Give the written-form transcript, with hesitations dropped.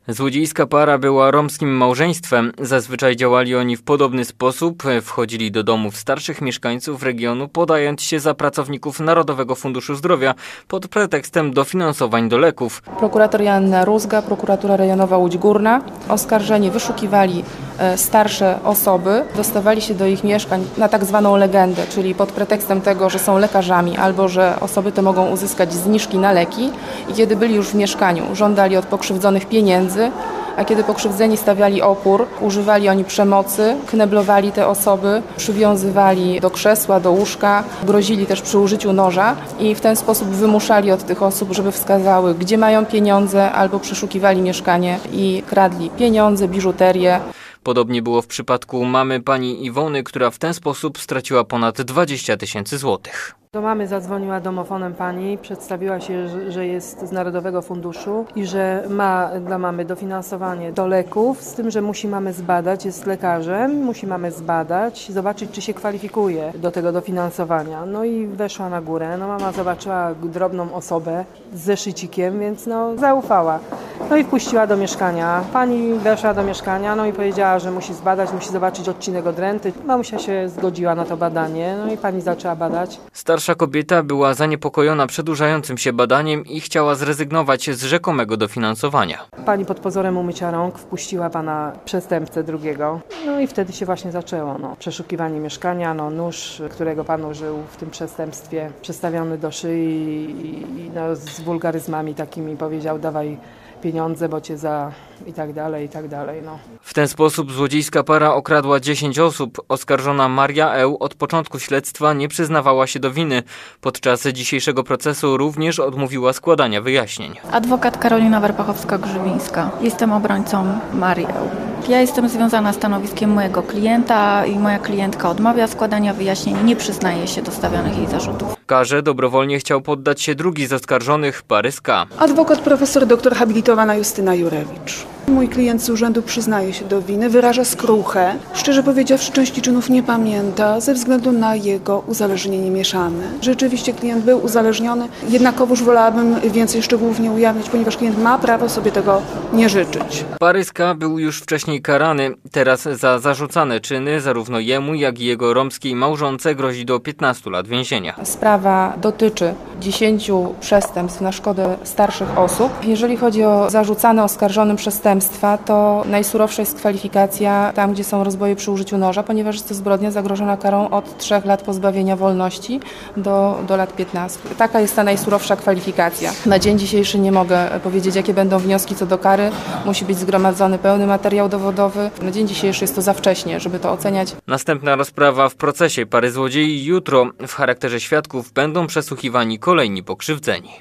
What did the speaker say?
Złodziejska para była romskim małżeństwem. Zazwyczaj działali oni w podobny sposób. Wchodzili do domów starszych mieszkańców regionu, podając się za pracowników Narodowego Funduszu Zdrowia pod pretekstem dofinansowań do leków. Prokurator Joanna Rózga, prokuratura rejonowa Łódź Górna. Oskarżeni wyszukiwali starsze osoby, dostawali się do ich mieszkań na tak zwaną legendę, czyli pod pretekstem tego, że są lekarzami albo że osoby te mogą uzyskać zniżki na leki. I kiedy byli już w mieszkaniu, żądali od pokrzywdzonych pieniędzy, a kiedy pokrzywdzeni stawiali opór, używali oni przemocy, kneblowali te osoby, przywiązywali do krzesła, do łóżka, grozili też przy użyciu noża i w ten sposób wymuszali od tych osób, żeby wskazały, gdzie mają pieniądze, albo przeszukiwali mieszkanie i kradli pieniądze, biżuterię. Podobnie było w przypadku mamy pani Iwony, która w ten sposób straciła ponad 20 000 złotych. Do mamy zadzwoniła domofonem pani, przedstawiła się, że jest z Narodowego Funduszu i że ma dla mamy dofinansowanie do leków, z tym, że musi mamy zbadać, jest lekarzem, musi mamy zbadać, zobaczyć, czy się kwalifikuje do tego dofinansowania. No i weszła na górę, mama zobaczyła drobną osobę z zeszycikiem, więc zaufała. No i wpuściła do mieszkania. Pani weszła do mieszkania, i powiedziała, że musi zbadać, musi zobaczyć odcinek od renty. Mamusia się zgodziła na to badanie, i pani zaczęła badać. Starsza kobieta była zaniepokojona przedłużającym się badaniem i chciała zrezygnować z rzekomego dofinansowania. Pani pod pozorem umycia rąk wpuściła pana przestępcę drugiego. I wtedy się właśnie zaczęło. Przeszukiwanie mieszkania, nóż, którego pan użył w tym przestępstwie, przestawiony do szyi i z wulgaryzmami takimi powiedział: dawaj pieniądze, bo cię i tak dalej, i tak dalej. W ten sposób złodziejska para okradła 10 osób. Oskarżona Maria Eł od początku śledztwa nie przyznawała się do winy. Podczas dzisiejszego procesu również odmówiła składania wyjaśnień. Adwokat Karolina Warpachowska-Grzybińska. Jestem obrońcą Marii Eł. Ja jestem związana stanowiskiem mojego klienta i moja klientka odmawia składania wyjaśnień, nie przyznaje się do stawianych jej zarzutów. W karze dobrowolnie chciał poddać się drugi z oskarżonych, Paryska. Adwokat profesor doktor habilitowana Justyna Jurewicz. Mój klient z urzędu przyznaje się do winy, wyraża skruchę. Szczerze powiedziawszy, części czynów nie pamięta ze względu na jego uzależnienie mieszane. Rzeczywiście klient był uzależniony, jednakowoż wolałabym więcej szczegółów nie ujawnić, ponieważ klient ma prawo sobie tego nie życzyć. Paryska był już wcześniej karany. Teraz za zarzucane czyny zarówno jemu, jak i jego romskiej małżonce grozi do 15 lat więzienia. Sprawa dotyczy 10 przestępstw na szkodę starszych osób. Jeżeli chodzi o zarzucane oskarżonym przestępstwa, to najsurowsza jest kwalifikacja tam, gdzie są rozboje przy użyciu noża, ponieważ jest to zbrodnia zagrożona karą od 3 lat pozbawienia wolności do lat 15. Taka jest ta najsurowsza kwalifikacja. Na dzień dzisiejszy nie mogę powiedzieć, jakie będą wnioski co do kary. Musi być zgromadzony pełny materiał dowodowy. Na dzień dzisiejszy jest to za wcześnie, żeby to oceniać. Następna rozprawa w procesie pary złodziei jutro. W charakterze świadków będą przesłuchiwani kolejni pokrzywdzeni.